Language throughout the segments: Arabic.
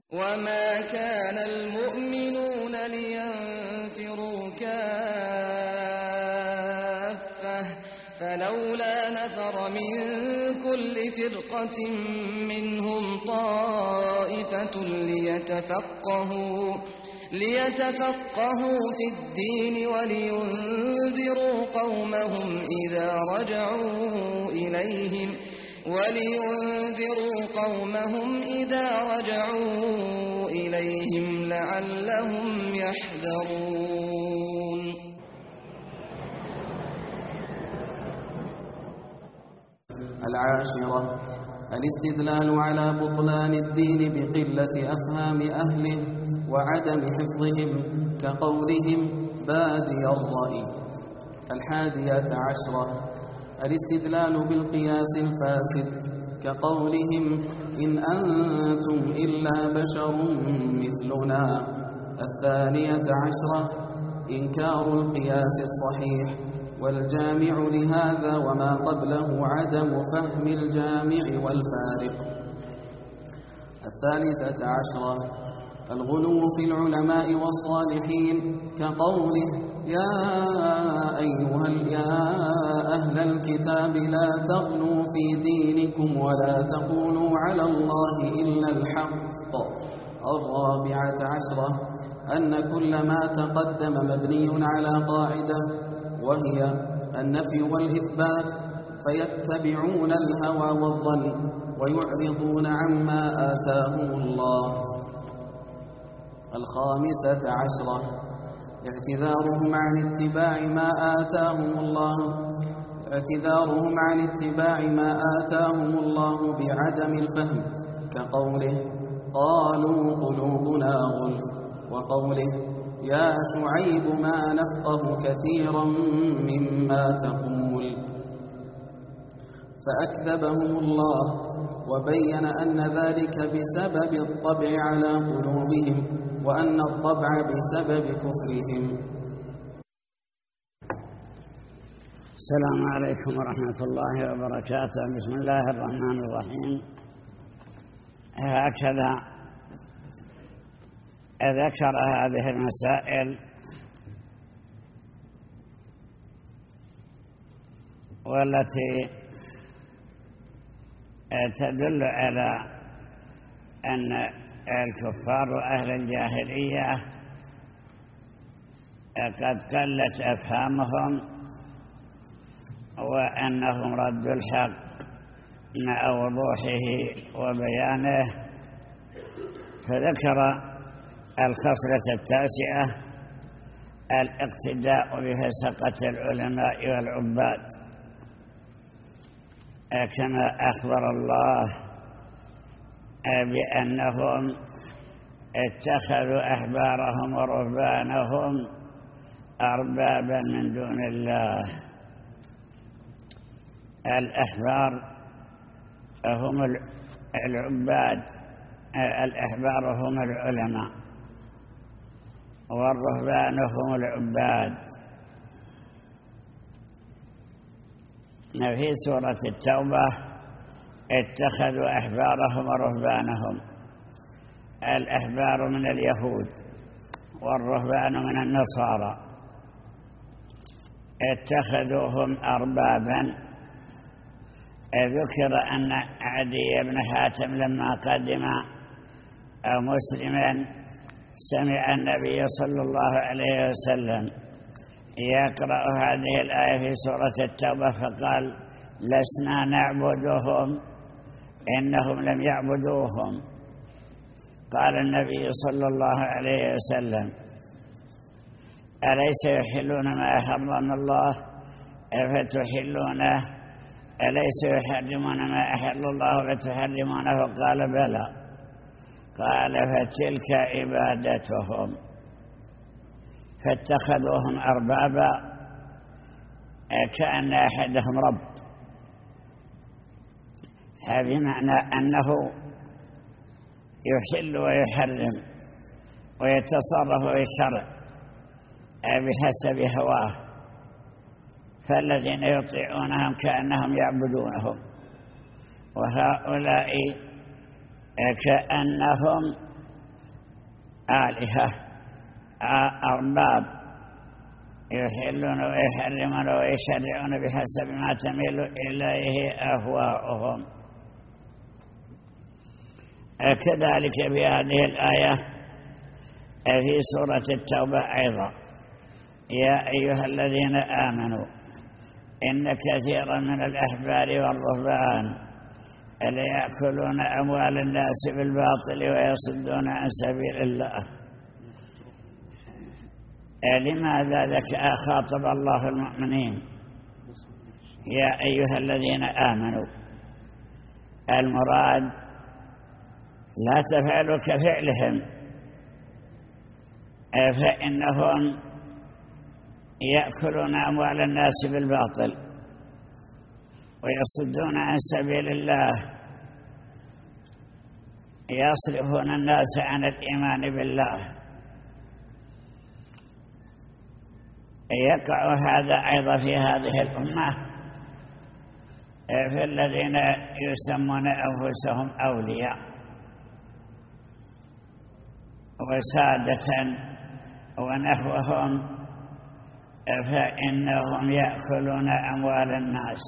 وما كان المؤمنون لينفروا كافة فلولا نفر من كل فرقة منهم طائفة ليتفقهوا في الدين ولينذروا قومهم إذا رجعوا إليهم لعلهم يحذرون. العاشرة الاستدلال على بطلان الدين بقلة أفهام أهله وعدم حفظهم كقولهم بادي الرأي. 11 الاستدلال بالقياس الفاسد كقولهم إن أنتم إلا بشر مثلنا. 12 إنكار القياس الصحيح والجامع لهذا وما قبله عدم فهم الجامع والفارق. 13 الغلو في العلماء والصالحين كقوله يا أهل الكتاب لا تغلوا في دينكم ولا تقولوا على الله إلا الحق. 14 أن كل ما تقدم مبني على قاعدة وهي النفي والإثبات فيتبعون الهوى والظن ويعرضون عما آتاهم الله. 15 اعتذارهم عن اتباع ما آتاهم الله بعدم الفهم كقوله قالوا قلوبنا غلف وقوله يا شعيب ما نفقه كثيرا مما تقول. فأكذبهم الله وبين أن ذلك بسبب الطبع على قلوبهم وأن الطبع بسبب كفرهم. السلام عليكم ورحمة الله وبركاته. بسم الله الرحمن الرحيم. هكذا ذكر هذه المسائل والتي تدل على أن الكفار أهل الجاهلية قد قلت أفهامهم وأنهم ردوا الحق مع وضوحه وبيانه. فذكر 9 الاقتداء بفسقة العلماء والعباد كما أخبر الله بأنهم اتخذوا أحبارهم ورهبانهم أربابا من دون الله. الأحبار هم العباد، الأحبار هم العلماء والرهبان هم العباد. في سورة التوبة اتخذوا أحبارهم ورهبانهم. الأحبار من اليهود والرهبان من النصارى اتخذوهم أربابا. ذكر أن عدي بن حاتم لما قدم مسلما سمع النبي صلى الله عليه وسلم يقرأ هذه الآية في سورة التوبة فقال لسنا نعبدهم إنهم لم يعبدوهم. قال النبي صلى الله عليه وسلم أليس يحلون ما حرم الله فتحلونه؟ أليس يحرمون ما أحل الله فتحرمونه؟ قال بلى. قال فتلك عبادتهم. فاتخذوهم أربابا كأن أحدهم رب، بمعنى أنه يحل ويحرم ويتصرف بالشرع بحسب هواه. فالذين يطيعونهم كأنهم يعبدونهم، وهؤلاء كأنهم آلهة أرباب يحلون ويحرمون ويشرعون بحسب ما تميل إليه أهواؤهم. كذلك في هذه الآية في سورة التوبة أيضا: يا أيها الذين آمنوا إن كثيرا من الأحبار والرهبان ليأكلون أموال الناس بالباطل ويصدون عن سبيل الله. لماذا خاطب الله المؤمنين يا أيها الذين آمنوا؟ المراد لا تفعلوا كفعلهم، فإنهم يأكلون أموال الناس بالباطل ويصدون عن سبيل الله، يصرفون الناس عن الإيمان بالله. يقع هذا أيضا في هذه الأمة في الذين يسمون أنفسهم أولياء وسادة ونحوهم، فإنهم يأكلون أموال الناس.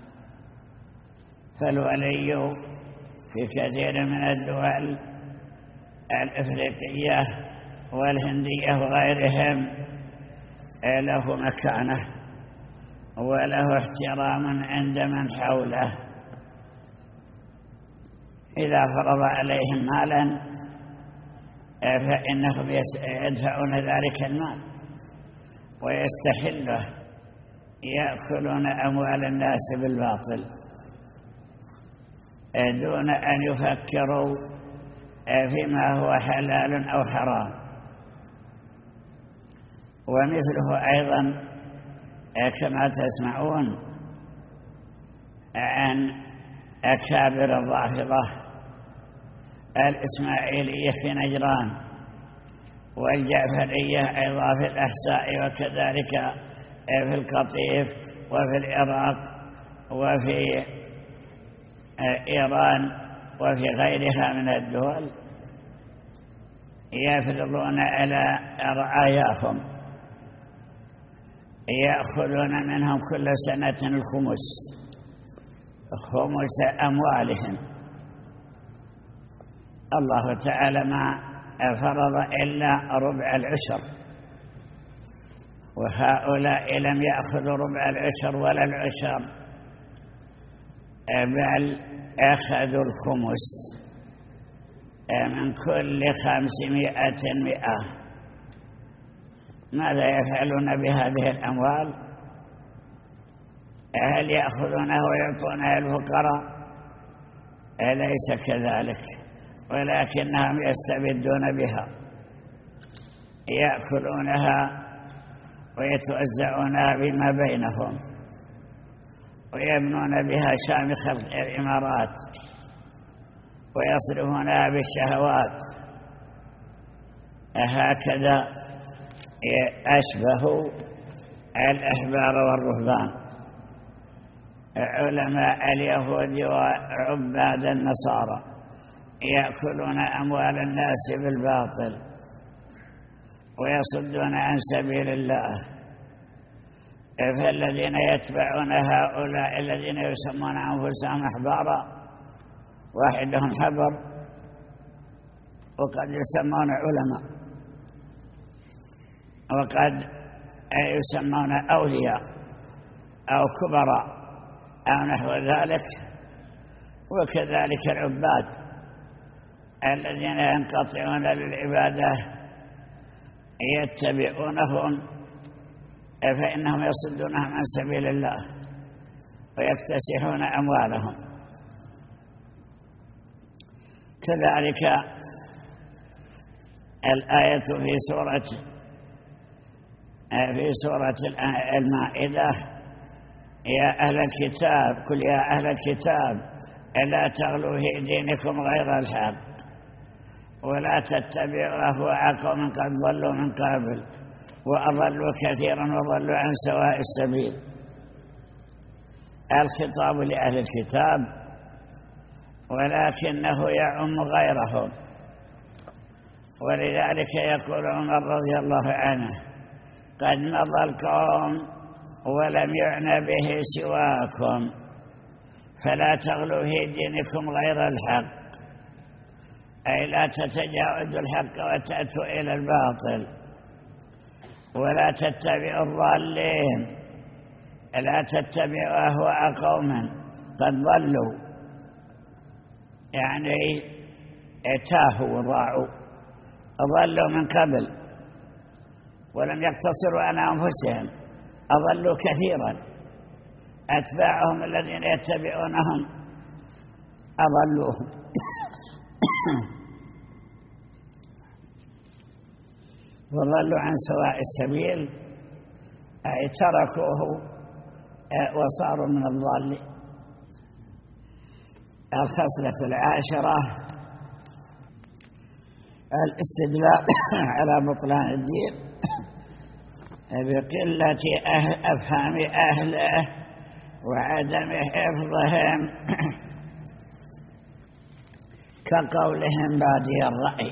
فالولي في كثير من الدول الإفريقية والهندية وغيرهم له مكانة وله احترام عند من حوله. إذا فرض عليهم مالا فإنهم يدفعون ذلك المال ويستحله، يأكلون أموال الناس بالباطل دون أن يفكروا فيما هو حلال أو حرام. ومثله أيضا كما تسمعون عن أكابر الرافضة الإسماعيلية في نجران والجعفرية أيضا في الأحساء، وكذلك في القطيف وفي العراق وفي إيران وفي غيرها من الدول، يفرضون على رعاياهم، يأخذون منهم كل سنة خمس أموالهم. الله تعالى ما فرض إلا ربع العشر، وهؤلاء لم يأخذوا ربع العشر ولا العشر، بل أخذوا الخمس من كل 500 100. ماذا يفعلون بهذه الأموال؟ هل يأخذونها ويعطونها الفقراء؟ ليس كذلك، ولكنهم يستبدون بها، يأكلونها ويتوزعونها بما بينهم، ويبنون بها شامخ الإمارات ويصرفونها بالشهوات. هكذا أشبه الأحبار والرهبان علماء اليهود وعباد النصارى، يأكلون أموال الناس بالباطل ويصدون عن سبيل الله. فالذين يتبعون هؤلاء الذين يسمون أنفسهم أحبارا، واحدهم حبر وقد يسمون علماء وقد يسمون أولياء أو كبراء أو نحو ذلك. وكذلك العباد الذين ينقطعون للعبادة يتبعونهم، فإنهم يصدونهم عن سبيل الله ويكتسحون أموالهم. كذلك الآية في سورة المائدة: يا أهل الكتاب، قل يا أهل الكتاب لا تغلوا في دينكم غير الحق ولا تتبعوا أهواء قوم قد ضلوا من قبل وأضلوا كثيرا وضلوا عن سواء السبيل. الخطاب لأهل الكتاب ولكنه يعم غيرهم، ولذلك يقول عمر رضي الله عنه: قد مضى القوم ولم يعنى به سواكم، فلا تغلوا في دينكم غير الحق، أي لا تتجاوزوا الحق وتأتوا إلى الباطل، ولا تتبعوا الضالين، لا تتبعوا أهواء قوم قد ضلوا، يعني تاهوا وضاعوا، أضلوا من قبل ولم يقتصروا على أنفسهم، أضلوا كثيرا، أتباعهم الذين يتبعونهم أضلوهم. وضلوا عن سواء السبيل، أي تركوه وصاروا من الضالين. الخصلة العاشرة الاستدلال على بطلان الدين بقلة أفهام أهله وعدم حفظهم، كقولهم بادي الرأي.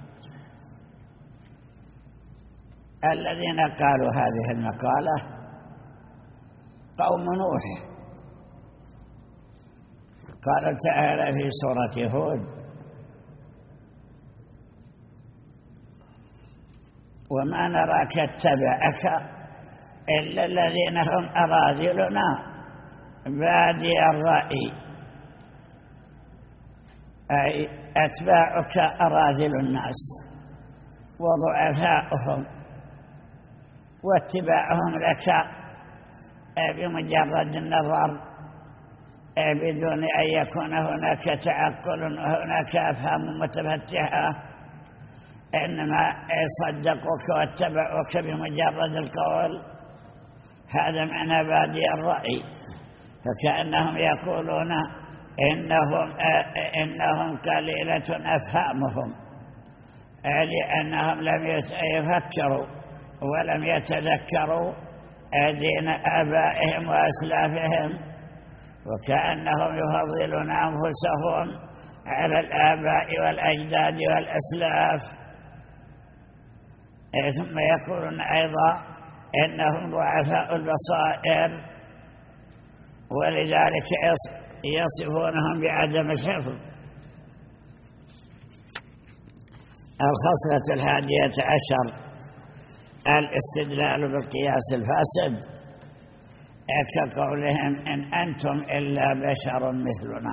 الذين قالوا هذه المقالة قوم نوح. قال تعالى في سورة هود: وما نراك اتبعك إلا الذين هم أراذلنا بادي الرأي، أي أتباعك أراذل الناس وضعفاؤهم، واتباعهم لك بمجرد النظر بدون أن يكون هناك تعقل وهناك أفهام متفتحة، إنما صدقوك واتبعوك بمجرد القول. هذا معنى بادي الرأي، فكأنهم يقولون إنهم قليلة أفهامهم، لأنهم لم يفكروا ولم يتذكروا دين آبائهم وأسلافهم، وكأنهم يفضلون أنفسهم على الآباء والأجداد والأسلاف. ثم يقولون أيضا إنهم ضعفاء البصائر، ولذلك يصفونهم بعدم الحفظ. الخصلة 11 الاستدلال بالقياس الفاسد، كقولهم: إن أنتم إلا بشر مثلنا.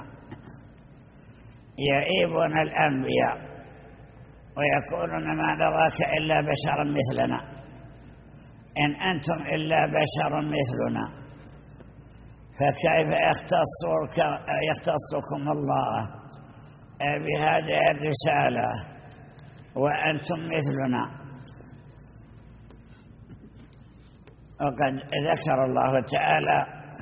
يعيبون الأنبياء ويقولون: ما نراك إلا بشرا مثلنا، إن أنتم إلا بشر مثلنا، فكيف يختصكم الله بهذه الرسالة وأنتم مثلنا؟ وقد ذكر الله تعالى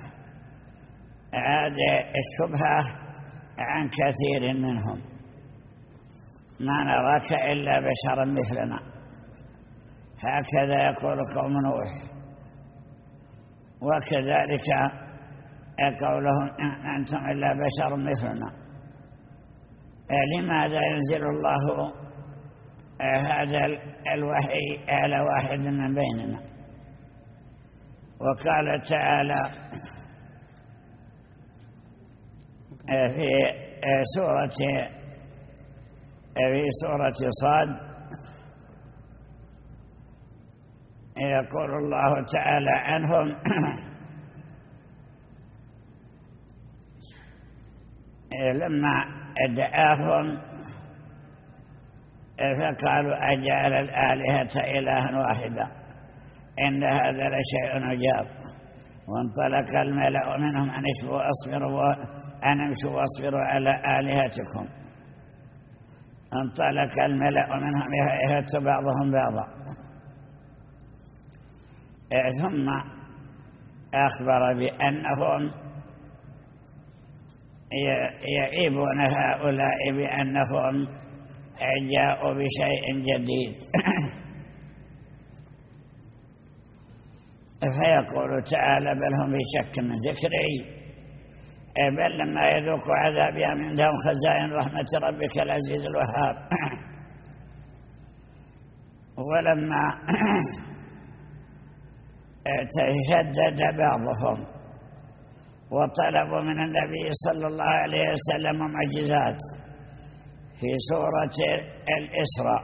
هذه الشبهة عن كثير منهم: ما نراك إلا بشرا مثلنا. هكذا يقول قوم نوح، وكذلك قولهم: أنتم إلا بشر مثلنا. لماذا ينزل الله هذا الوحي على واحد من بيننا؟ وقال تعالى في سورة صاد: يقول الله تعالى عنهم: لما دعاهم فقالوا: أجعل الآلهة إلها واحدا إن هذا لشيء عجاب. وانطلق الملأ منهم أن امشوا واصبروا على آلهتكم. انطلق الملأ منهم يهت بعضهم بعضا. ثم أخبر بأنهم يعيبون هؤلاء بأنهم جاءوا بشيء جديد. فيقول تعالى: بل هم في شك من ذكري، بل لما يذوقوا عذابي من عندهم خزائن رحمة ربك العزيز الوهاب. ولما تشدد بعضهم وطلبوا من النبي صلى الله عليه وسلم معجزات في سورة الإسراء: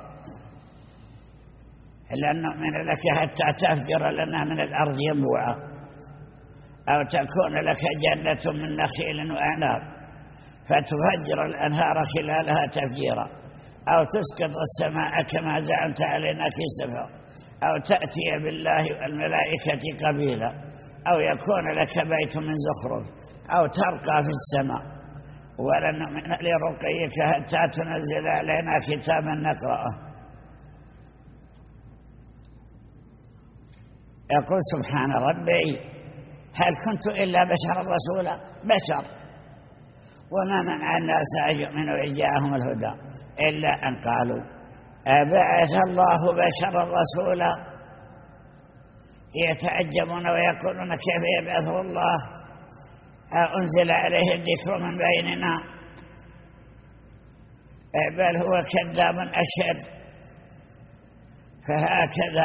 لن نؤمن لك حتى تفجر لنا من الأرض ينبوعا، أو تكون لك جنة من نخيل وأعناب فتفجر الأنهار خلالها تفجيرا، أو تسقط السماء كما زعمت علينا كسفا، أو تأتي بالله والملائكة قبيلا، أو يكون لك بيت من زخرف، أو ترقى في السماء، ولن نؤمن لرقيك حتى تنزل علينا كتابا نقرأه. يقول سبحان ربي: هل كنت إلا بشرا رسولا؟ بشر، وما منع الناس أن يؤمنوا إذ جاءهم الهدى إلا أن قالوا أبعث الله بشرا رسولا. يتعجبون ويقولون: كيف يبعث الله؟ أنزل عليه الذكر من بيننا؟ بل هو كذاب أشر. فهكذا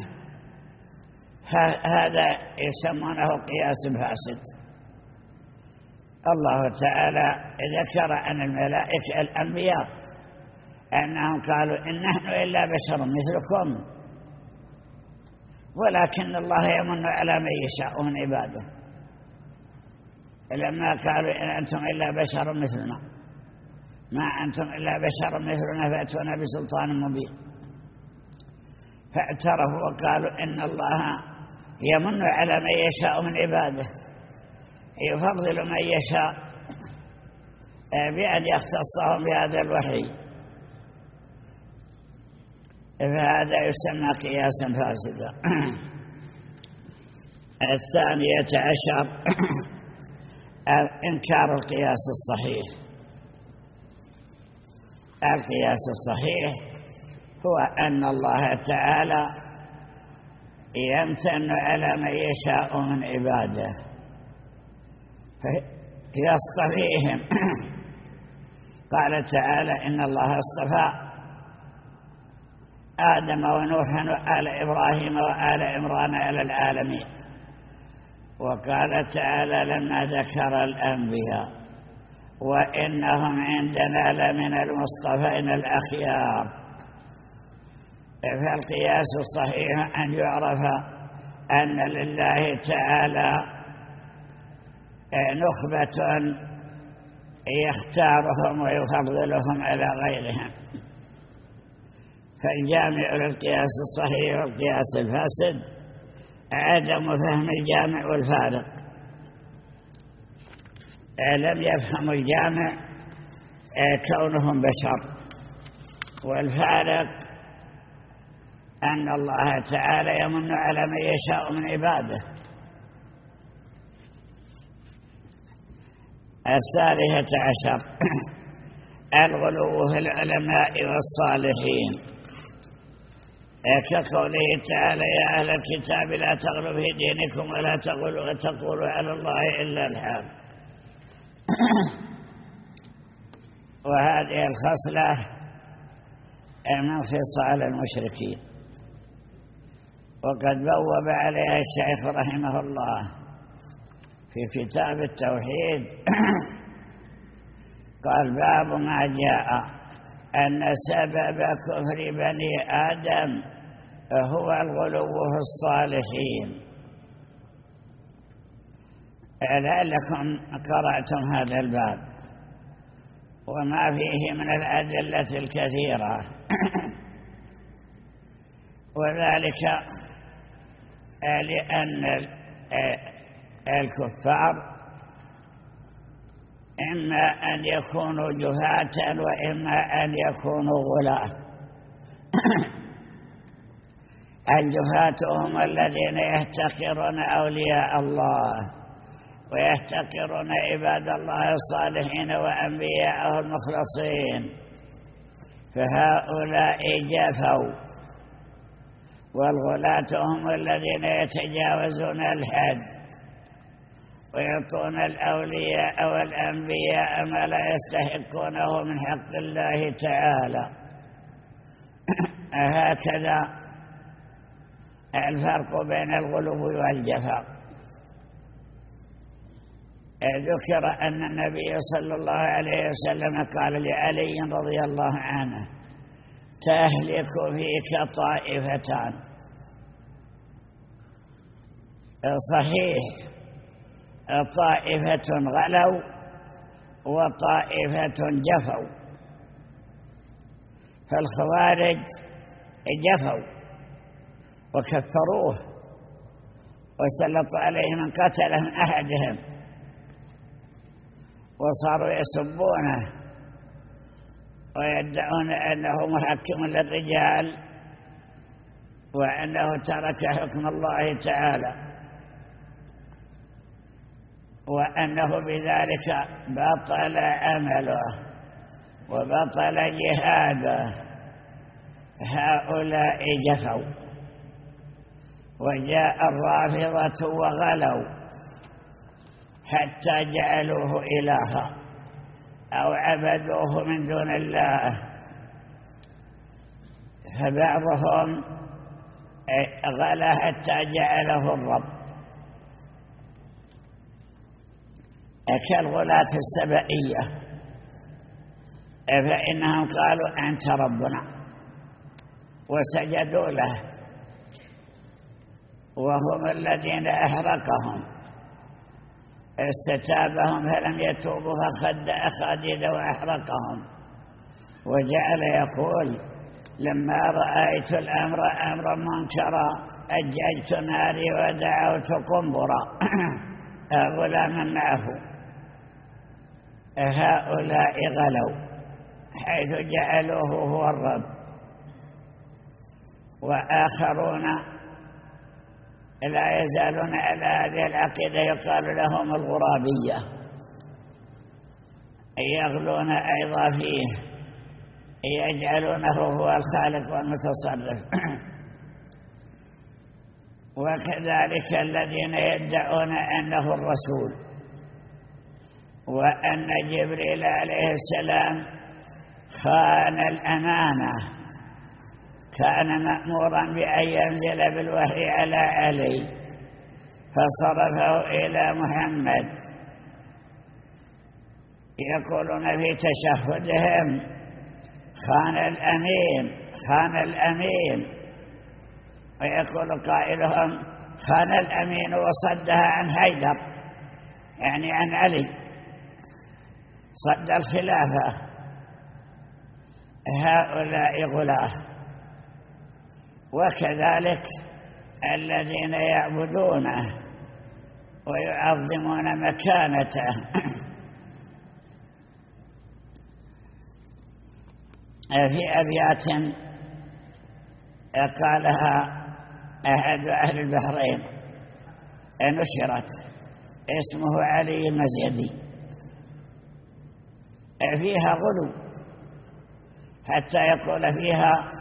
هذا يسمونه قياس فاسد. الله تعالى ذكر عن الملائكة الأنبياء أنهم قالوا: إن نحن إلا بشر مثلكم، ولكن الله يمن على من يشاء من عباده. لما قالوا: إن أنتم إلا بشر مثلنا، ما أنتم إلا بشر مثلنا فأتونا بسلطان مبين. فاعترفوا وقالوا: إن الله يمن على من يشاء من عباده، يفضل من يشاء بأن يختصهم بهذا الوحي. فهذا يسمى قياسا فاسدا. 12 إنكار القياس الصحيح. القياس الصحيح هو أن الله تعالى يمتن على من يشاء من عباده فيصطفيهم. قال تعالى: إن الله اصطفى آدم ونوحا وآل إبراهيم وآل عمران على العالمين. وقال تعالى لما ذكر الأنبياء: وإنهم عندنا لمن المصطفين الأخيار. فالقياس الصحيح أن يعرف أن لله تعالى نخبة يختارهم ويفضلهم على غيرهم. فالجامع للقياس الصحيح والقياس الفاسد عدم فهم الجامع والفارق. لم يفهموا الجامع كونهم بشر، والفارق أن الله تعالى يمن على من يشاء من عباده. 13 الغلو في العلماء والصالحين، كقوله تعالى: يا أهل الكتاب لا تغلوا في دينكم ولا تقولوا على الله إلا الحق. وهذه الخصلة من خصال المشركين، وقد بوب عليها الشيخ رحمه الله في كتاب التوحيد. قال: باب ما جاء أن سبب كفر بني آدم هو الغلو في الصالحين. لعلكم قرأتم هذا الباب وما فيه من الأدلة الكثيرة. وذلك لأن الكفار إما أن يكونوا جهاة وإما أن يكونوا غلاة. الجهاة هم الذين يحتقرون أولياء الله ويحتقرون عباد الله الصالحين وأنبياءه المخلصين، فهؤلاء جفوا. والغلاة هم الذين يتجاوزون الحد ويعطون الأولياء والأنبياء ما لا يستحقونه من حق الله تعالى. هكذا الفرق بين الغلو والجفاء. ذكر أن النبي صلى الله عليه وسلم قال لعلي رضي الله عنه: تهلك فيك طائفتان. صحيح، طائفة غلوا وطائفة جفوا. فالخوارج جفوا وكفروه وسلطوا عليه من قتل من أحدهم وصاروا يسبونه ويدعون أنه محكم للرجال وأنه ترك حكم الله تعالى وأنه بذلك بطل عمله وبطل جهاده. هؤلاء جفوا. وجاء الرافضة وغلوا حتى جعلوه إلها أو عبدوه من دون الله. فبعضهم غلا حتى جعله الرب، كالغلاة السبئية، فإنهم قالوا أنت ربنا وسجدوا له، وهم الذين أحرقهم. استتابهم فلم يتوبوا فخد أخاديد وأحرقهم. وجعل يقول: لما رأيت الأمر أمرا منكرا أججت ناري ودعوت قنبرا غلاما معه. هؤلاء غلوا حيث جعلوه هو الرب. وآخرون لا يزالون على هذه العقيدة يقال لهم الغرابية، يغلون أيضا فيه، يجعلونه هو الخالق والمتصرف. وكذلك الذين يدعون أنه الرسول وأن جبريل عليه السلام خان الأمانة، كان مأمورا بأن ينزل بالوحي على علي فصرفه إلى محمد. يقولون في تشهدهم: خان الأمين، خان الأمين. ويقول قائلهم: خان الأمين وصدها عن حيدر، يعني عن علي، صد الخلافة. هؤلاء غلاه. وكذلك الذين يعبدونه ويعظمون مكانته. في أبيات قالها أحد أهل البحرين نشرت، اسمه علي المزيدي، فيها غلو حتى يقول فيها: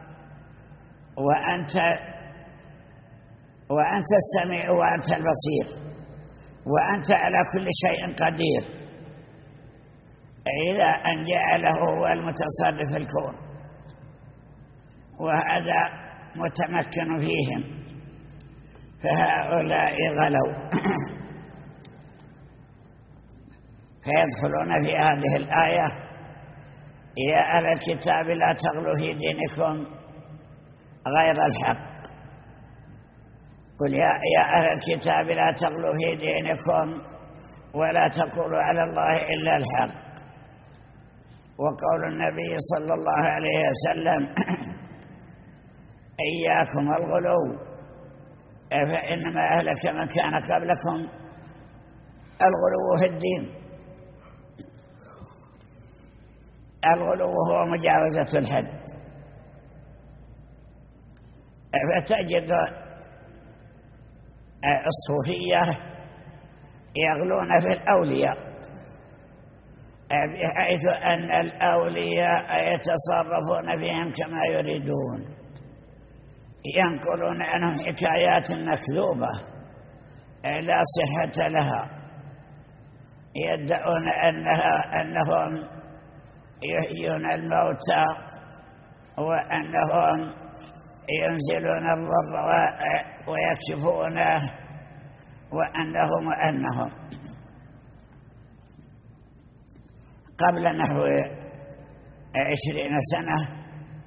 وأنت السميع وأنت البصير وأنت على كل شيء قدير، إلى أن جعله هو المتصرف في الكون، وهذا متمكن فيهم. فهؤلاء غلوا. فيدخلون في هذه الآية: يا أهل الكتاب لا تغلوا في دينكم غير الحق. قل يا أهل الكتاب لا تغلوا في دينكم ولا تقولوا على الله إلا الحق. وقول النبي صلى الله عليه وسلم: إياكم الغلو فإنما أهلك من كان قبلكم الغلو في الدين. الغلو هو مجاوزة الحد. فتجد الصوفية يغلون في الأولياء، بحيث أن الأولياء يتصرفون فيهم كما يريدون، ينقلون عنهم حكايات مكذوبة لا صحة لها، يدعون أنهم يحيون الموتى وأنهم ينزلون الضر ويكشفونه وأنهم قبل نحو 20 سنة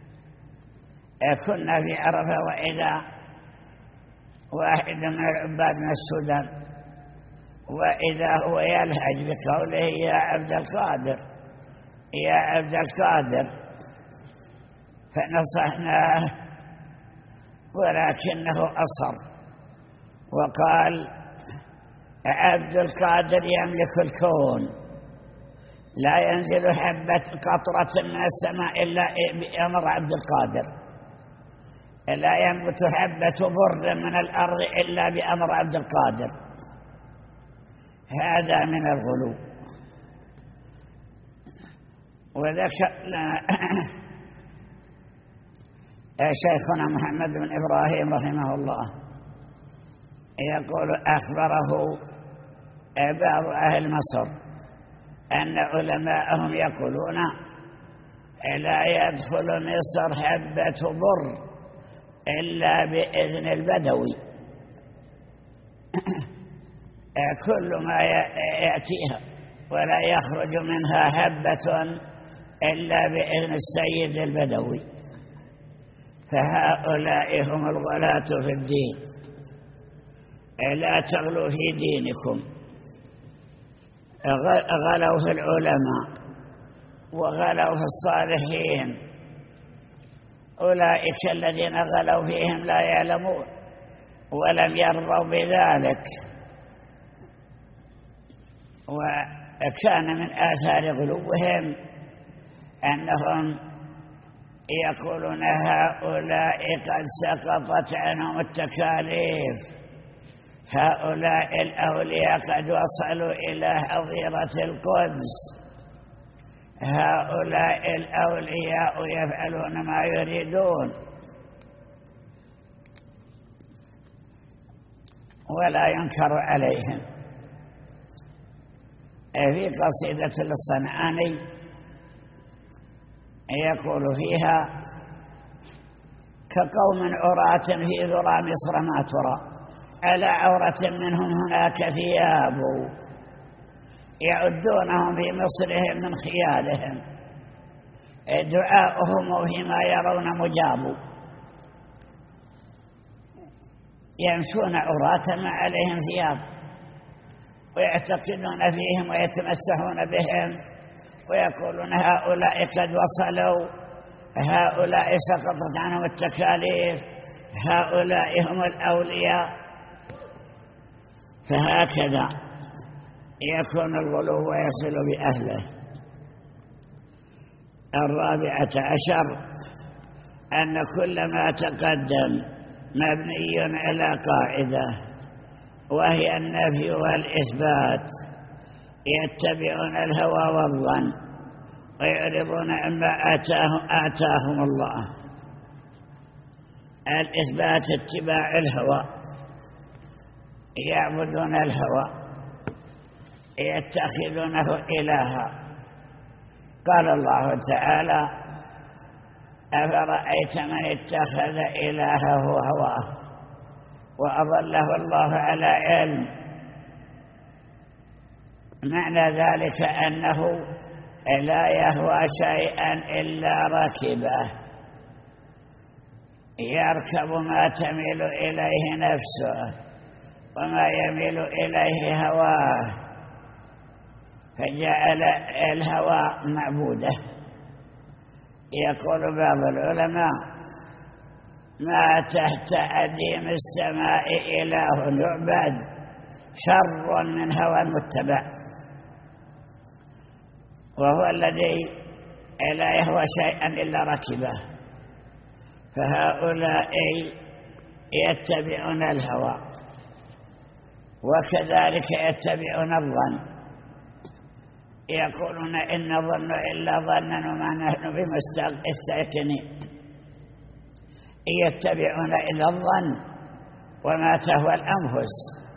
كنا في عرفة وإذا واحد من العباد من السودان وإذا هو يلهج بقوله يا عبد القادر يا عبد القادر، فنصحناه ولكنه أصر وقال عبد القادر يملك الكون، لا ينزل حبة قطرة من السماء إلا بأمر عبد القادر، لا ينبت حبة برد من الأرض إلا بأمر عبد القادر. هذا من الغلو. وذكرنا شيخنا محمد بن إبراهيم رحمه الله يقول أخبره بعض أهل مصر أن علماءهم يقولون لا يدخل مصر حبة بر إلا بإذن البدوي، كل ما يأتيها ولا يخرج منها حبة إلا بإذن السيد البدوي. فهؤلاء هم الغلاة في الدين، لا تغلوا في دينكم. غلوا في العلماء وغلوا في الصالحين، أولئك الذين غلوا فيهم لا يعلمون ولم يرضوا بذلك. وكان من آثار غلوهم أنهم يقولون هؤلاء قد سقطت عنهم التكاليف، هؤلاء الأولياء قد وصلوا إلى حظيرة القدس، هؤلاء الأولياء يفعلون ما يريدون، ولا ينكر عليهم. في قصيدة للصنعاني يقول فيها كقوم عراة في ذرى مصر ما ترى، على عورة منهم هناك ثياب، يعدونهم في مصرهم من خيالهم، دعاؤهم فيما يرون مجاب، يمشون عراة ما عليهم ثياب ويعتقدون فيهم ويتمسحون بهم ويقولون هؤلاء قد وصلوا، هؤلاء سقطت عنهم التكاليف، هؤلاء هم الأولياء. فهكذا يكون الغلو ويصل بأهله. 14 أن كل ما تقدم مبني على قاعدة، وهي النفي والإثبات، يتبعون الهوى والظن ويعرضون عما آتاهم الله. الإثبات اتباع الهوى، يعبدون الهوى يتخذونه إلها. قال الله تعالى أفرأيت من اتخذ إلهه هواه وأضله الله على علم. معنى ذلك أنه لا يهوى شيئا إلا ركبه، يركب ما تميل إليه نفسه وما يميل إليه هواه، فجعل الهوى معبوده. يقول بعض العلماء ما تحت أديم السماء إله يعبد شر من هوى متبع، وهو الذي لا يهوى شيئا إلا ركبه. فهؤلاء يتبعون الهوى وكذلك يتبعون الظن، يقولون إن ظن إلا ظنا وما نحن بمستيقنين. يتبعون إلا الظن وما تهوى الأنفس،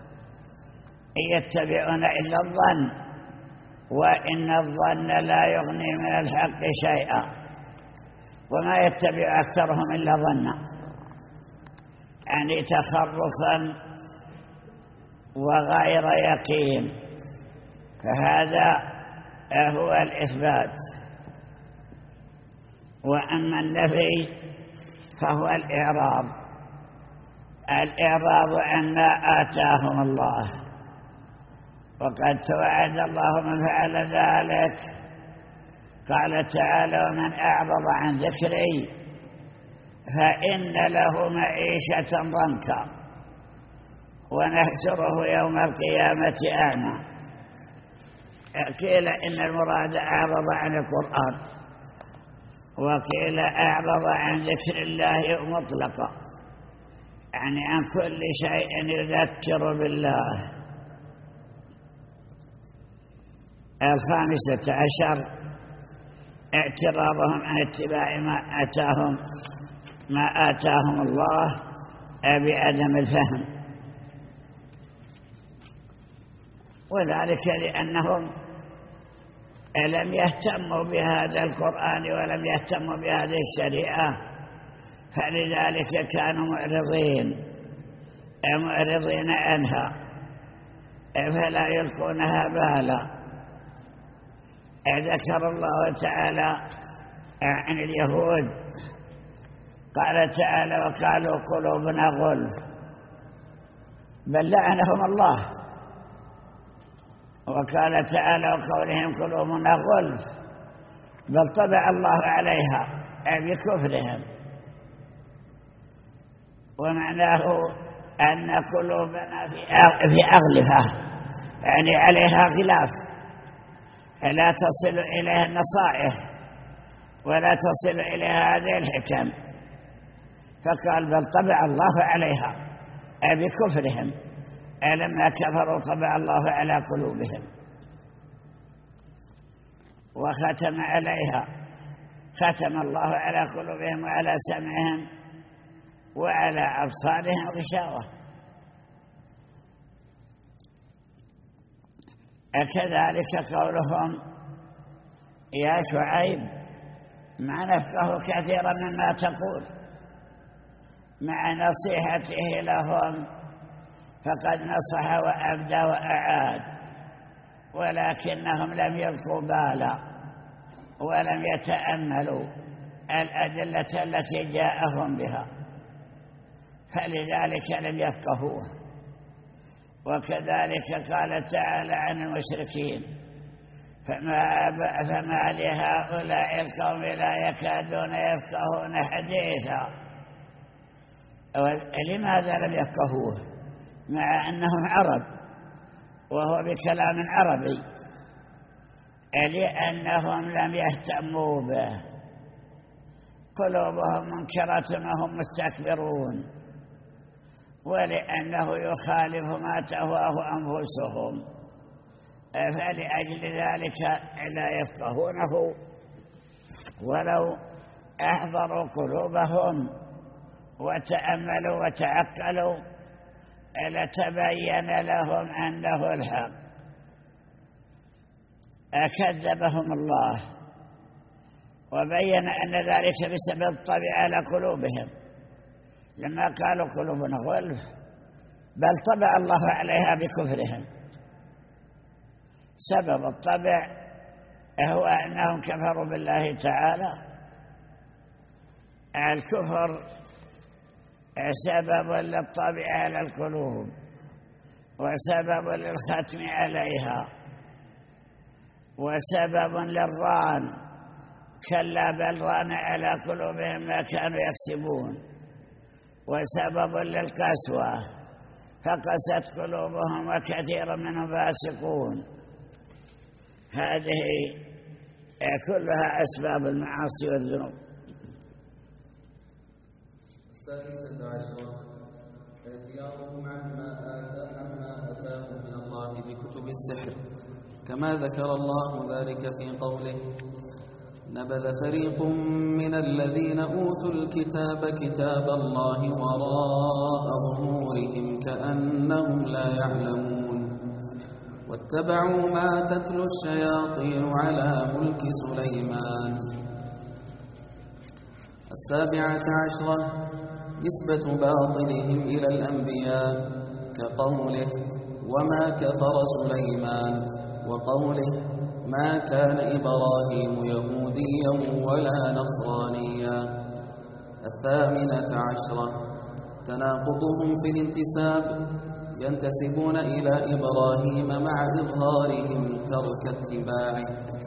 يتبعون إلا الظن وإن الظن لا يغني من الحق شيئا، وما يتبع أكثرهم إلا ظنا، يعني تخرصا وغير يقين. فهذا هو الإثبات. وأما النفي فهو الإعراض عما آتاهم الله. وقد توعد الله من فعل ذلك، قال تعالى: ومن أعرض عن ذكري فإن له معيشة ضنكا ونحشره يوم القيامة أعمى. قيل إن المراد أعرض عن القرآن، وقيل أعرض عن ذكر الله مطلقا، يعني عن كل شيء يذكر بالله. 15 اعتراضهم عن اتباع ما آتاهم الله بعدم الفهم، وذلك لأنهم لم يهتموا بهذا القرآن ولم يهتموا بهذه الشريعة، فلذلك كانوا معرضين عنها، فلا يلقونها بالا. ذكر الله تعالى عن اليهود، قال تعالى: وقالوا قلوبنا غلف، بل لعنهم الله. وقال تعالى: وقولهم قلوبنا غلف، بل طبع الله عليها بكفرهم. ومعناه أن قلوبنا في أغلفة، يعني عليها غلاف، لا تصل إليها النصائح ولا تصل إليها هذه الحكم. فقال: بل طبع الله عليها بكفرهم، لما كفروا طبع الله على قلوبهم وختم عليها، ختم الله على قلوبهم وعلى سمعهم وعلى أبصارهم غشاوة. كذلك قولهم: يا شعيب ما نفقه كثيرا مما تقول، مع نصيحته لهم فقد نصح وأبدى وأعاد، ولكنهم لم يلقوا بالا ولم يتأملوا الأدلة التي جاءهم بها، فلذلك لم يفقهوه. وكذلك قال تعالى عن المشركين: فما لهؤلاء القوم لا يكادون يفقهون حديثا. لماذا لم يفقهوه مع أنهم عرب وهو بكلام عربي؟ لأنهم لم يهتموا به، قلوبهم منكرة وهم مستكبرون، ولأنه يخالف ما تهواه أنفسهم، فلأجل ذلك لا يفقهونه. ولو أحضروا قلوبهم وتأملوا وتعقلوا لتبين لهم أنه الحق. أكذبهم الله وبين أن ذلك بسبب الطبع على قلوبهم، لما قالوا قلوبنا غلف، بل طبع الله عليها بكفرهم. سبب الطبع هو أنهم كفروا بالله تعالى. الكفر سبب للطبع على القلوب وسبب للختم عليها وسبب للران، كلا بل ران على قلوبهم ما كانوا يكسبون، وسبب للقسوة فقست قلوبهم وكثير منهم فاسقون. هذه كلها أسباب المعاصي والذنوب. 16 اعتياضهم عما أتاهم من الله بكتب السحر، كما ذكر الله ذلك في قوله: نبذ فريق من الذين أوتوا الكتاب كتاب الله وراء ظهورهم كأنهم لا يعلمون، واتبعوا ما تتلو الشياطين على ملك سليمان. 17 نسبة باطلهم إلى الأنبياء كقوله وما كفر سليمان، وقوله ما كان إبراهيم يهوديا ولا نصرانيا. 18 تناقضهم في الانتساب، ينتسبون إلى إبراهيم مع إظهارهم ترك اتباعه.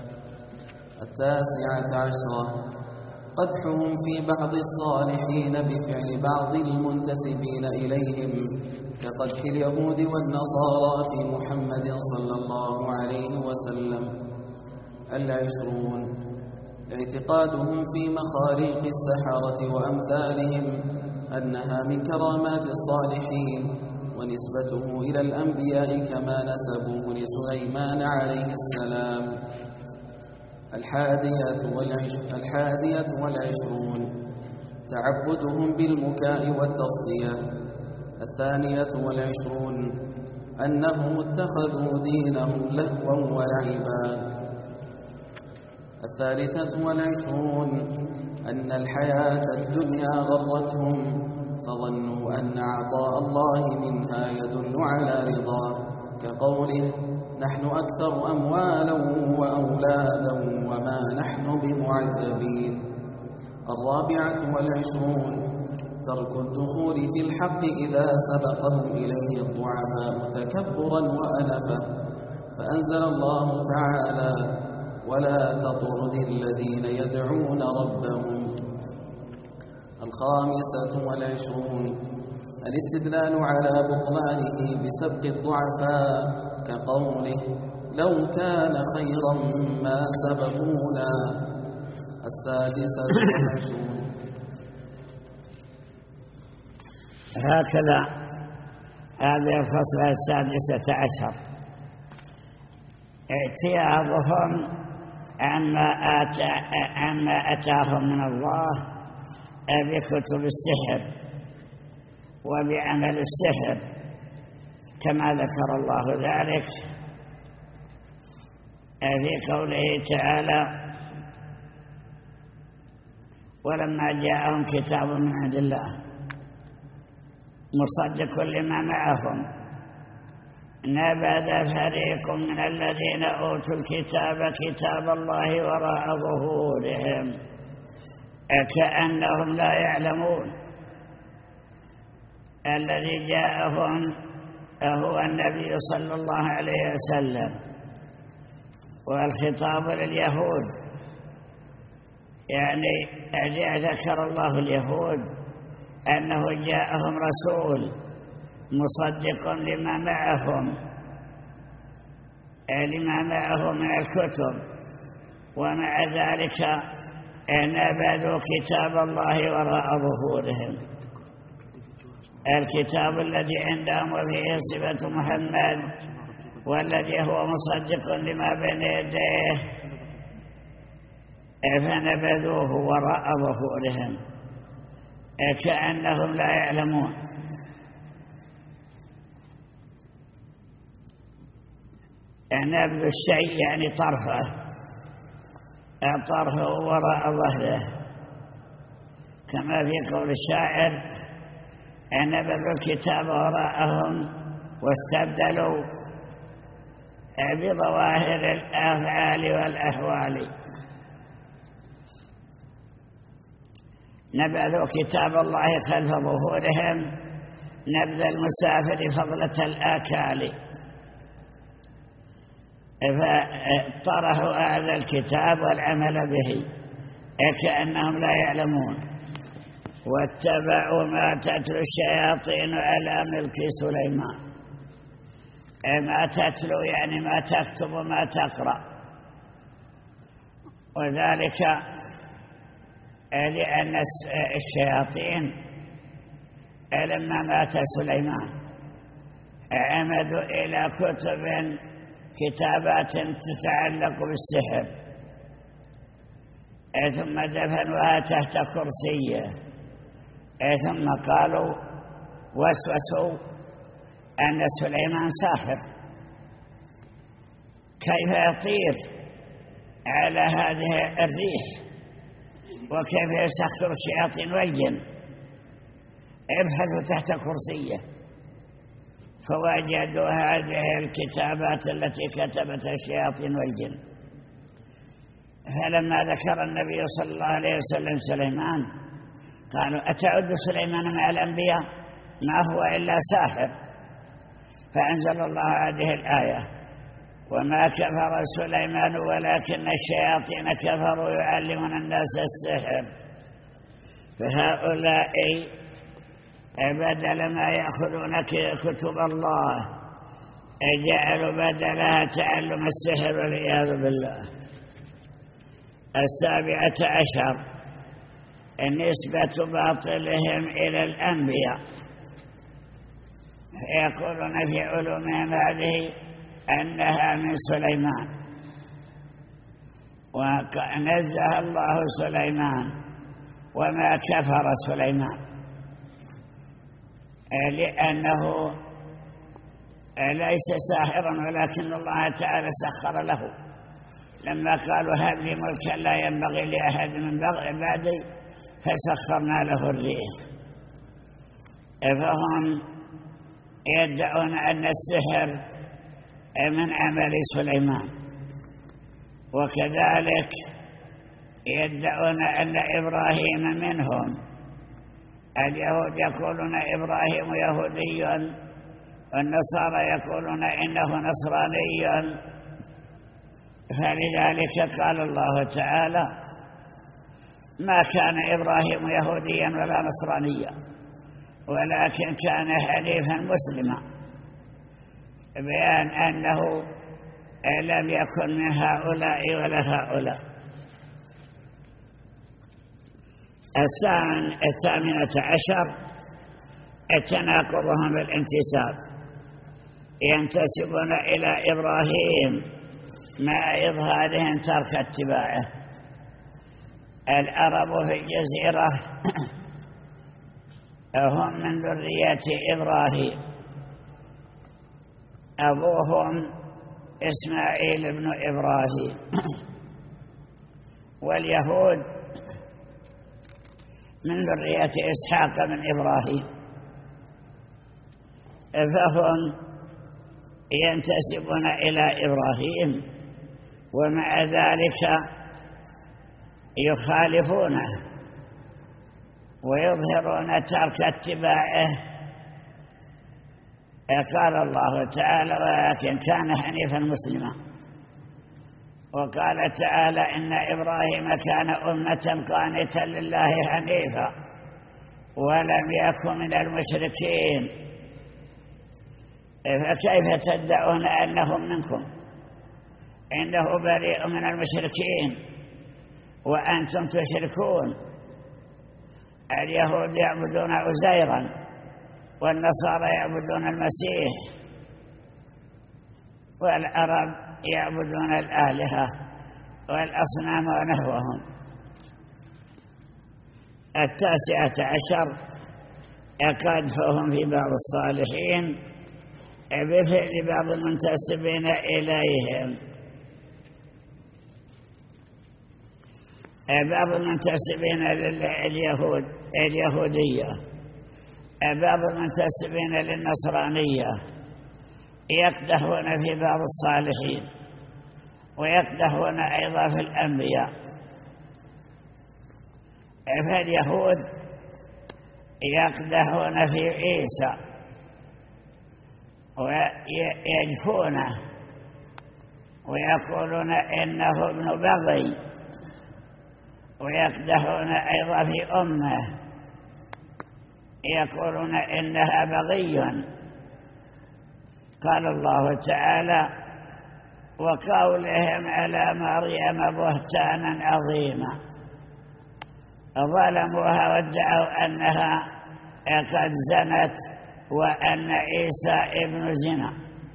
19 قدحهم في بعض الصالحين بفعل بعض المنتسبين إليهم كقدح اليهود والنصارى في محمد صلى الله عليه وسلم. 20 اعتقادهم في مخاريق السحرة وأمثالهم أنها من كرامات الصالحين، ونسبته إلى الأنبياء كما نسبوه لسليمان عليه السلام. 21 تعبدهم بالمكاء والتصدية. 22 أنهم اتخذوا دينهم لهوا ولعبا. 23 أن الحياة الدنيا غرتهم فظنوا أن عطاء الله منها يدل على رضاه كقوله نحن أكثر أموالا وأولادا وما نحن بمعذبين. 24 ترك الدخول في الحق إذا سبقهم إليه الضعفاء تكبرا وأنفا، فأنزل الله تعالى ولا تطرد الذين يدعون ربهم. 25 الاستدلال على بطلانه بسبق الضعفاء كقوله لو كان خيرا ما سبقونا. 26 هكذا هذه الفصلة 16 اعتياضهم عما أتاهم من الله بكتب السحر وبعمل السحر كما ذكر الله ذلك في قوله تعالى ولما جاءهم كتاب من عند الله مصدق لما معهم نبذ فريق من الذين أوتوا الكتاب كتاب الله وراء ظهورهم كأنهم لا يعلمون. الذي جاءهم هو النبي صلى الله عليه وسلم، والخطاب لليهود، يعني ذكر الله اليهود أنه جاءهم رسول مصدق لما معه من الكتب، ومع ذلك نبذوا كتاب الله وراء ظهورهم. الكتاب الذي عندهم وفيه صفة محمد والذي هو مصدق لما بين يديه فنبذوه وراء ظهورهم كأنهم لا يعلمون. نبذ الشيء يعني طرفه وراء ظهره، كما في قول الشاعر نبذوا الكتاب وراءهم واستبدلوا بظواهر الأفعال والأحوال. نبذوا كتاب الله خلف ظهورهم نبذ المسافر فضلة الآكال، فطرحوا هذا الكتاب والعمل به كأنهم لا يعلمون. واتبعوا ما تتلو الشياطين على ملك سليمان. ما تتلو يعني ما تكتب ما تقرأ، وذلك لأن الشياطين لما مات سليمان عمدوا إلى كتابات تتعلق بالسحر، ثم دفنوها تحت كرسيه، ثم قالوا وسوسوا أن سليمان ساحر، كيف يطير على هذه الريح وكيف يسخر الشياطين والجن. ابحثوا تحت كرسيه فوجدوا هذه الكتابات التي كتبتها الشياطين والجن. فلما ذكر النبي صلى الله عليه وسلم سليمان قالوا أتعد سليمان مع الأنبياء؟ ما هو إلا ساحر. فأنزل الله هذه الآية: وما كفر سليمان ولكن الشياطين كفروا يعلمون الناس السحر. فهؤلاء بدل ما يأخذون كتب الله جعلوا بدلها تعلم السحر والعياذ بالله. 17 نسبة باطلهم إلى الأنبياء. يقولون في علومهم هذه أنها من سليمان، ونزه الله سليمان وما كفر سليمان لأنه ليس ساحرا، ولكن الله تعالى سخر له. لما قالوا هب لي ملكا لا ينبغي لأحد من بعدي فسخرنا له الريح. فهم يدعون أن السحر من عمل سليمان، وكذلك يدعون أن إبراهيم منهم. اليهود يقولون إبراهيم يهودي، والنصارى يقولون إنه نصراني. فلذلك قال الله تعالى: ما كان إبراهيم يهوديا ولا نصرانيا ولكن كان حنيفا مسلما، بيان أنه لم يكن من هؤلاء ولا هؤلاء. 18 تناقضهم بالانتساب. ينتسبون إلى إبراهيم مع إظهارهم ترك اتباعه. العرب في الجزيرة هم من ذرية إبراهيم، أبوهم إسماعيل بن إبراهيم. واليهود من ذرية إسحاق بن إبراهيم، فهم ينتسبون إلى إبراهيم ومع ذلك يخالفونه ويظهرون ترك اتباعه. قال الله تعالى: ولكن كان حنيفا مسلما. وقال تعالى: إن إبراهيم كان أمة قانتا لله حنيفا ولم يكن من المشركين. فكيف تدعون أنهم منكم؟ إنه بريء من المشركين وأنتم تشركون. اليهود يعبدون عزيرا والنصارى يعبدون المسيح، والعرب يعبدون الآلهة والأصنام ونحوهم. 19 قذفهم في بعض الصالحين بفعل بعض المنتسبين إليهم. بعض المنتسبين اليهودية، بعض المنتسبين للنصرانية يقدحون في بعض الصالحين ويقدحون أيضا في الأنبياء. فاليهود يقدحون في عيسى ويجفونه ويقولون إنه ابن بغي، ويقدحون أيضا في أمه يقولون إنها بغي. قال الله تعالى: وقولهم على مريم بهتانا عظيما. ظلموها وادعوا أنها قد زنت وأن عيسى ابن زنا.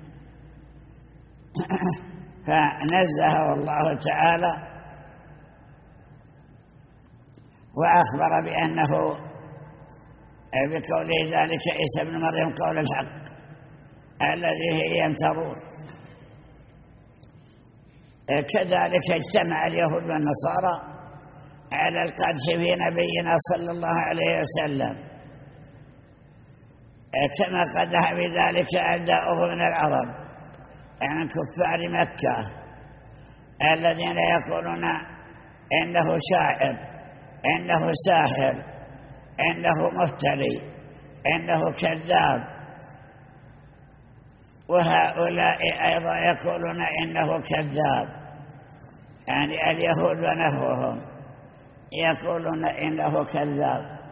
فنزهه الله تعالى وأخبر بأنه بقوله ذلك عيسى ابن مريم قول الحق الذي يمترون. كذلك اجتمع اليهود والنصارى على القدح في نبينا صلى الله عليه وسلم، كما قدح بذلك أعداؤه من العرب عن كفار مكة الذين يقولون إنه شاعر، إنه ساحر، إنه مفتري، إنه كذاب. وهؤلاء أيضا يقولون إنه كذاب، يعني اليهود ونحوهم يقولون إنه كذاب.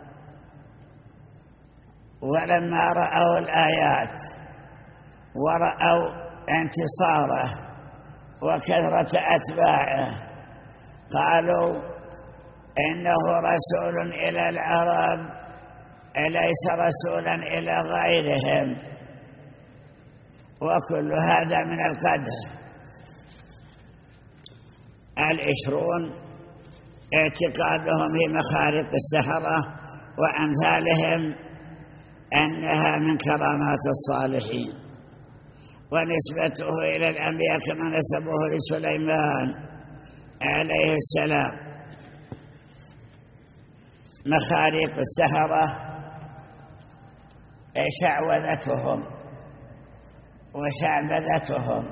ولما رأوا الآيات ورأوا انتصاره وكثرة أتباعه قالوا إنه رسول إلى العرب ليس رسولا إلى غيرهم، وكل هذا من القدح. 20 اعتقادهم في مخارق السحرة وأمثالهم أنها من كرامات الصالحين، ونسبته إلى الأنبياء كما نسبوه لسليمان عليه السلام. مخارق السحرة شعوذتهم وشعبذتهم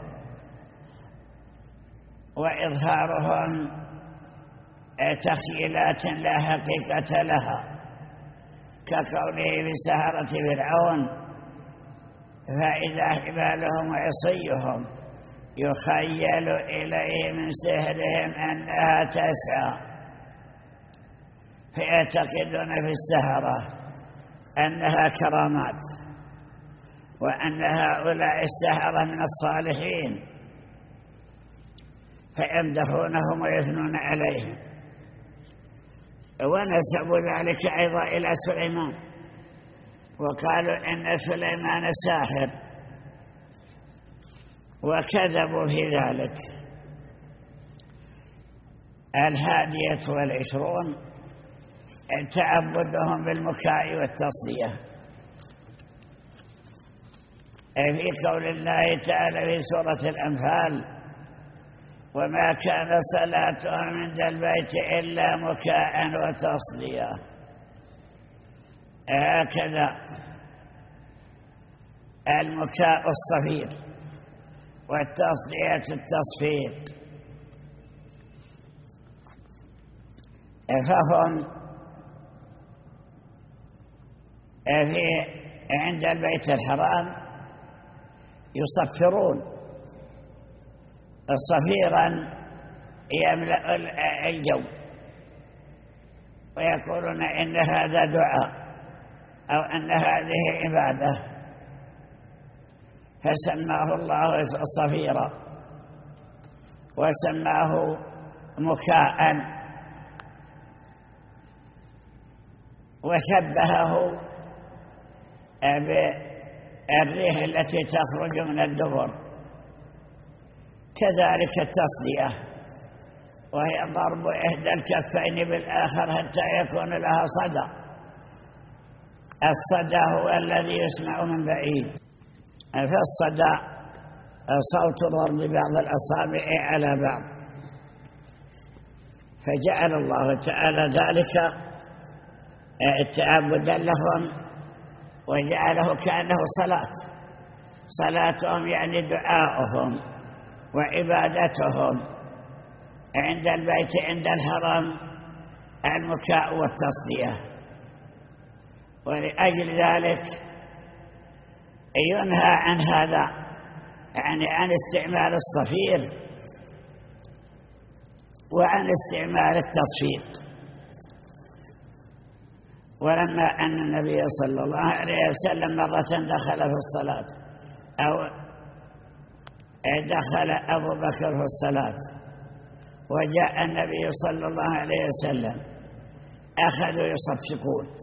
وإظهارهم تخيلات لا حقيقة لها، كقوله بسحرة فرعون فإذا حبالهم وعصيهم يخيل إليه من سحرهم أنها تسعى، فيعتقدون في السحرة أنها كرامات، وأن هؤلاء السحرة من الصالحين، فيمدحونهم ويثنون عليهم. ونسبوا ذلك أيضا إلى سليمان، وقالوا إن سليمان ساحر، وكذبوا في ذلك. 21 تعبدهم بالمكاء والتصدية، في قول الله تعالى في سورة الأنفال: وما كان صلاتهم عند البيت إلا مكاء وتصدية. هكذا المكاء الصفير والتصدية التصفيق، فهم عند البيت الحرام يصفرون صفيرا يملأ الجو، ويقولون إن هذا دعاء أو أن هذه عبادة، فسماه الله صفيرا وسماه مكاء، وشبهه بالريح التي تخرج من الدبر. كذلك التصدية، وهي ضرب إحدى الكفين بالآخر حتى يكون لها صدى. الصدى هو الذي يسمع من بعيد، فالصدى صوت ضرب بعض الأصابع على بعض. فجعل الله تعالى ذلك تعبدا لهم، وجعله كأنه صلاتهم يعني دعاؤهم وعبادتهم عند البيت عند الحرم المكاء والتصدية. ولأجل ذلك ينهى عن هذا، يعني عن استعمال الصفير وعن استعمال التصفيق. ولما أن النبي صلى الله عليه وسلم مرة دخل في الصلاة، أو دخل أبو بكر في الصلاة وجاء النبي صلى الله عليه وسلم، أخذوا يصفقون.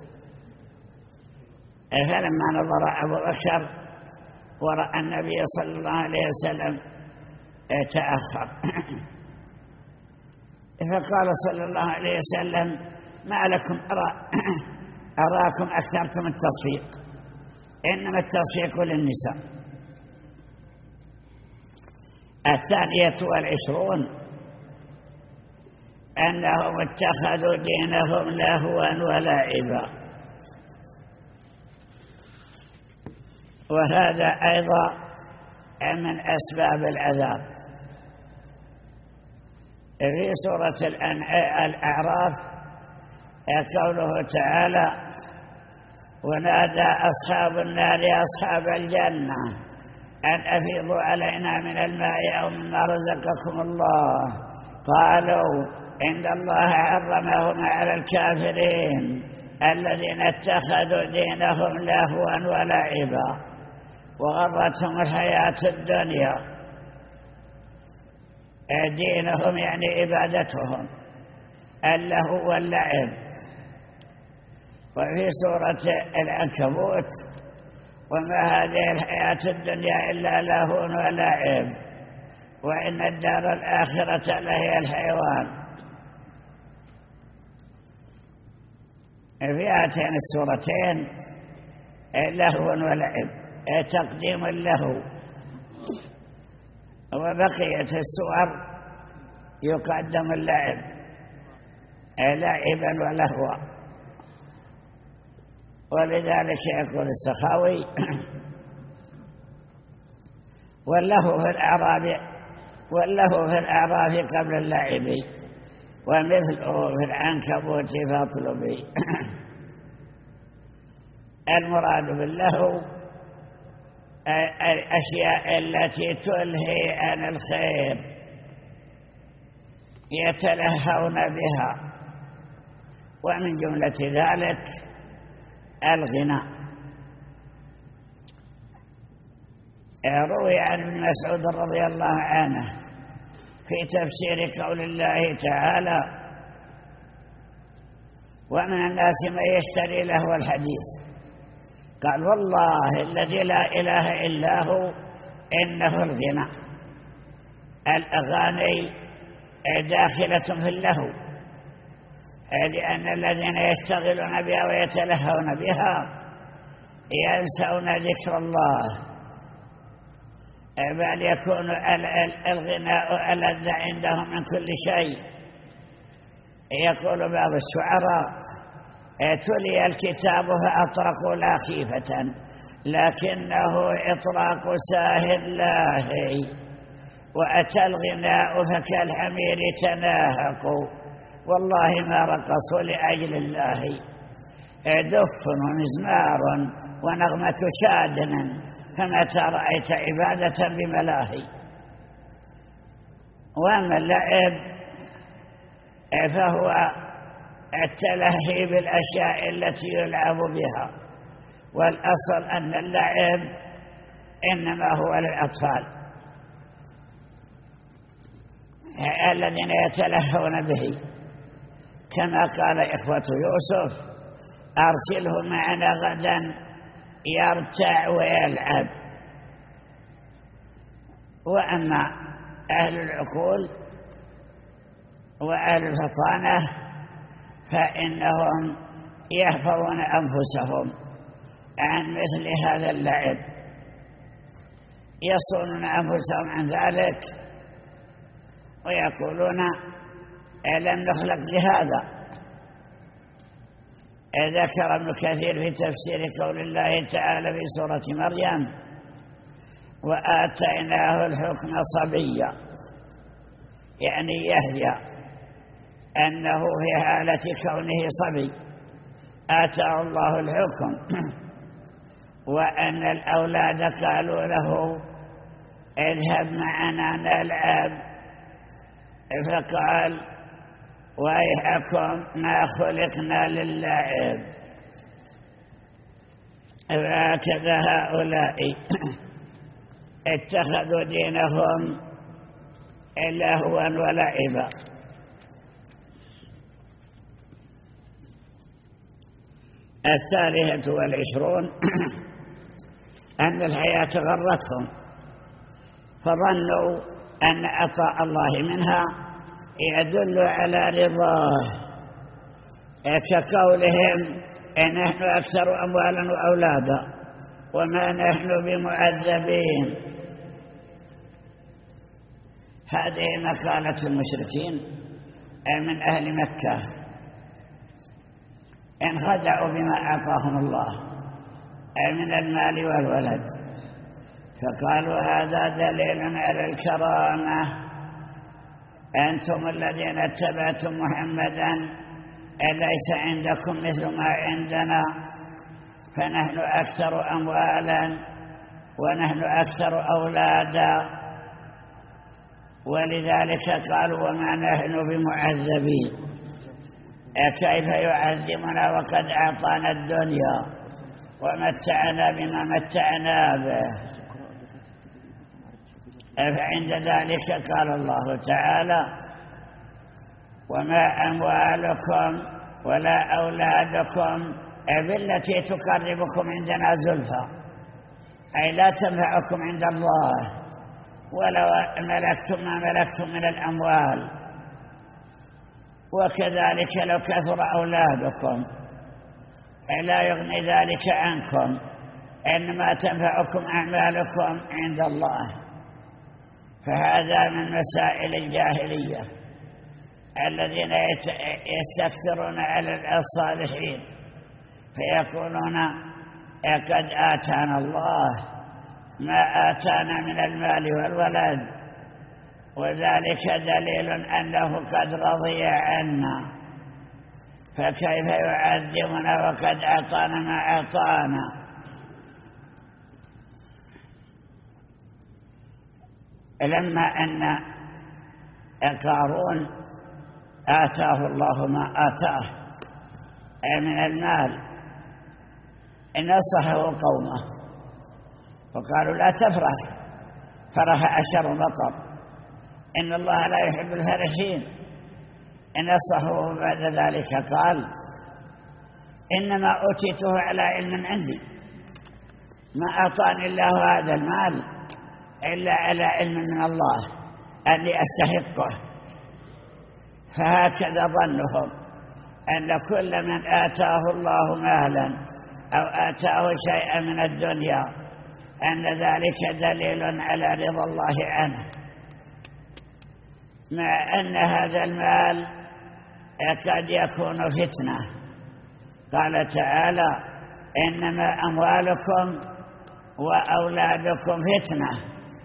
فلما نظر أبو بكر ورأى النبي صلى الله عليه وسلم تأخر، فقال صلى الله عليه وسلم: ما لكم أراكم أكثرتم التصفيق، إنما التصفيق للنساء. 22 أنهم اتخذوا دينهم لهوا ولعبا. وهذا أيضا من أسباب العذاب. في سورة الأعراف قوله تعالى: ونادى أصحاب النار أصحاب الجنة أن أفيضوا علينا من الماء أو مما رزقكم الله قالوا إن الله حرمهما على الكافرين الذين اتخذوا دينهم لهوا ولعبا وغرتهم الحياة الدنيا. دينهم يعني عبادتهم، اللهو واللعب. وفي سورة العنكبوت: وما هذه الحياة الدنيا إلا لهو ولعب وإن الدار الآخرة لهي الحيوان. في هاتين السورتين لهو ولعب، تقديم اللهو، وبقية السور يقدم اللعب لعبا ولهوا. ولذلك يقول السخاوي: واللهو في الأعراف قبل اللعب ومثله في العنكبوت فاطلبي. المراد باللهو الأشياء التي تلهي عن الخير يتلهون بها، ومن جملة ذلك الغناء. روي عن ابن مسعود رضي الله عنه في تفسير قول الله تعالى: ومن الناس من يشتري لهو الحديث. قال: والله الذي لا إله إلا هو إنه الغنى. الأغاني داخلة في اللهو، لأن الذين يشتغلون بها ويتلهون بها ينسون ذكر الله، بل يكون الغناء ألذ عندهم من كل شيء. يقول بعض الشعراء: تلي الكتاب فأطرقوا لا خيفة لكنه إطراق ساه لاهي، وأتى الغناء فكالحمير تناهقوا والله ما رقصوا لأجل الله. دف ومزمار ونغمة شادن فمتى رأيت عبادة بملاهي. وأما اللعب فهو التلهي بالأشياء التي يلعب بها، والأصل أن اللعب إنما هو للأطفال الذين يتلهون به، كما قال إخوة يوسف: أرسله معنا غدا يرتع ويلعب. وأما أهل العقول وأهل الفطانة فإنهم يحفظون أنفسهم عن مثل هذا اللعب، يصونون أنفسهم عن ذلك ويقولون لم نخلق لهذا. ذكر ابن كثير في تفسير قول الله تعالى في سورة مريم: وآتيناه الحكم صبيا، يعني يحيى أنه في حالة كونه صبي آتاه الله الحكم، وأن الأولاد قالوا له: اذهب معنا نلعب، فقال: ويحكم ما خلقنا للعب. فهكذا هؤلاء اتخذوا دينهم لهوا ولعبا. الثالثة والعشرون أن الحياة غرتهم، فظنوا أن عطاء الله منها يدل على رضاه، كقولهم: نحن أكثر أموالا وأولادا وما نحن بمعذبين. هذه مقالة المشركين من أهل مكة انخدعوا بما أعطاهم الله من المال والولد، فقالوا هذا دليل على الكرامة، أنتم الذين اتبعتم محمدا ليس عندكم مثل ما عندنا، فنحن أكثر أموالا ونحن أكثر أولادا، ولذلك قالوا وما نحن بمعذبين، كيف يعذبنا وقد أعطانا الدنيا ومتعنا بما متعنا به. فعند ذلك قال الله تعالى وما أموالكم ولا أولادكم بالتي تقربكم عندنا زلفى، أي لا تنفعكم عند الله ولو ملكتم ما ملكتم من الأموال، وكذلك لو كثر أولادكم لا يغني ذلك عنكم، إنما تنفعكم أعمالكم عند الله. فهذا من مسائل الجاهلية الذين يستكثرون على الصالحين فيقولون قد آتانا الله ما آتانا من المال والولد، وذلك دليل أنه قد رضي عنا، فكيف يعذبنا وقد أعطانا ما أعطانا. لما أن قارون آتاه الله ما آتاه من المال نصحه قومه وقالوا لا تفرح، فرح أشر مطر، إن الله لا يحب الفرحين. نصحه بعد ذلك قال إنما أوتيته على علم عندي، ما أعطاني الله هذا المال إلا على علم من الله أني أستحقه. فهكذا ظنهم أن كل من آتاه الله مالا أو آتاه شيئا من الدنيا أن ذلك دليل على رضا الله عنه، مع أن هذا المال قد يكون فتنة. قال تعالى إنما أموالكم وأولادكم فتنة،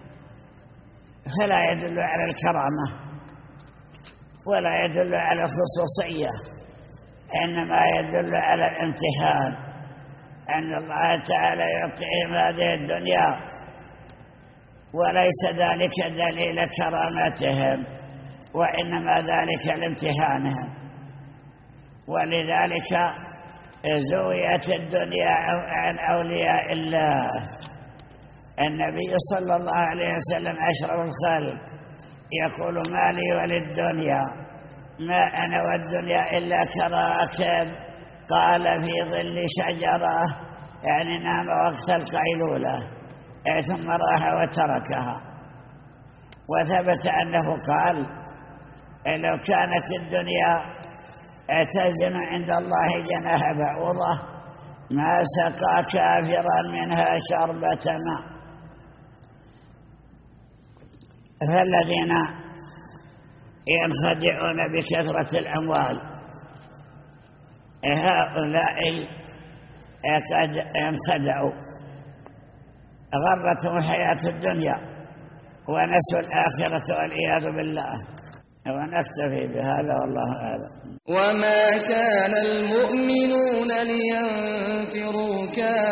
فلا يدل على الكرامة ولا يدل على الخصوصية، إنما يدل على الامتحان، أن الله تعالى يعطيهم هذه الدنيا وليس ذلك دليل كرامتهم، وإنما ذلك لامتحانهم. ولذلك زويت الدنيا عن أولياء الله. النبي صلى الله عليه وسلم أشرف الخلق يقول ما لي وللدنيا ما أنا والدنيا إلا كراكب قال في ظل شجرة، يعني نام وقت القيلولة ثم راح وتركها. وثبت أنه قال لو كانت الدنيا تزن عند الله جناح بعوضة ما سقى كافرا منها شربة ماء. فالذين ينخدعون بكثرة الأموال هؤلاء قد انخدعوا، غرتهم الحياة الدنيا ونسوا الآخرة والعياذ بالله. ونكتفي بهذا والله أعلم. وما كان المؤمنون لينفروا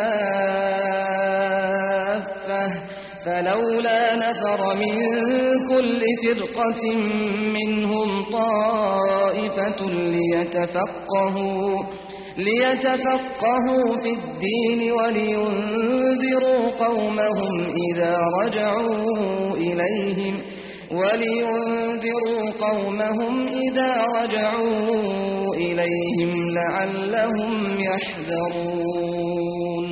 كافة فلولا نفر من كل فرقة منهم طائفة ليتفقهوا في الدين ولينذروا قومهم إذا رجعوا إليهم لعلهم يحذرون.